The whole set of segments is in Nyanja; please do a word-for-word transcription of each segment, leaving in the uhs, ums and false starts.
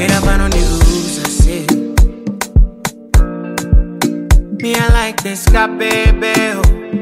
Made up on the rules, I say. Me, I like this guy, baby. Oh.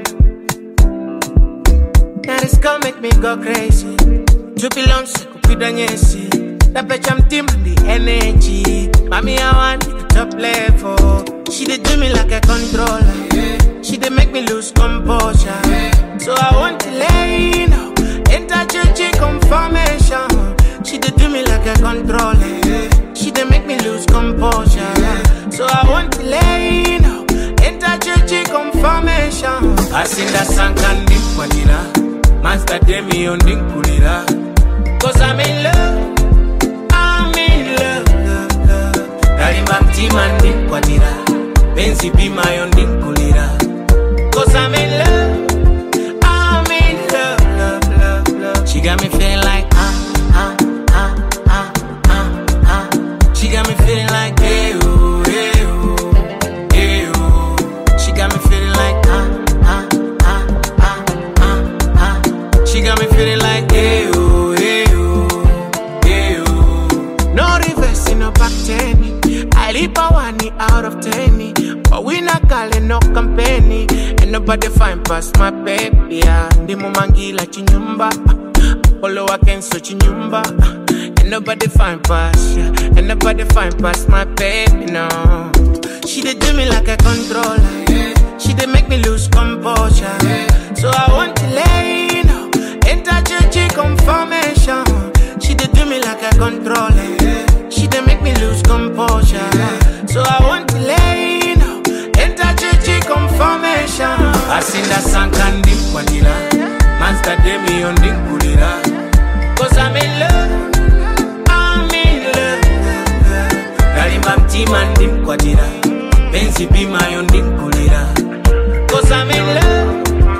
Now this girl make me go crazy. To belong to Kupidanyesi. That bitch I'm dimming the energy. Mommy, I want it to top level. She did do me like a controller. She did make me lose composure. So I want to lay you know. Enter church confirmation. She did do me like a controller. She did make me lose composure. So I want to lay you know. Enter church confirmation. I sing that song and dip kwadira. Master Demi on dinkulira. Cause I'm in love. I'm in love, love, love. Karimba mtima ndi kwadira. Benzi bima yon dinkulira. Cause I'm in love. I'm in love, love, love, love. She got me feeling like ah, ah, ah, ah, ah, ah. She got me feeling like hey, oh, hey, oh, hey, oh. She got me feeling like ah, ah, ah, ah, ah, ah. She got me feeling like hey, oh, hey, oh, hey, oh. No reversing, no back ten. I leave a one out of ten. But we not calling no company. Ain't nobody find past my baby. Yeah. Ndi mumangila chinyumba. Polo I can so chinyumba. Ain't nobody find past. Yeah. Ain't nobody find past my baby, no. She did do me like a controller. She did make me lose composure. So I want to lay you know. Enter church confirmation. She did do me like a controller. She did make me lose composure. So I want to lay you know. Enter church confirmation. I sing that song and dip kwadira. Master Demi on dinkulira. Cause I'm in love. I'm in love. Karimba mtima ndi kwadira. Benzi bima yon dinkulira. Cause I'm in love.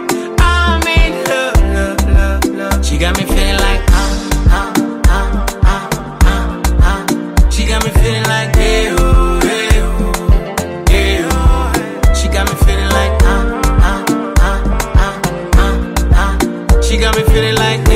I'm in love, love, love, love. She got me feeling like ah, ah, ah, ah, ah, ah. She got me feeling like hey, oh, hey, oh, hey, oh. She got me feeling like ah, ah, ah, ah, ah, ah. She got me feeling like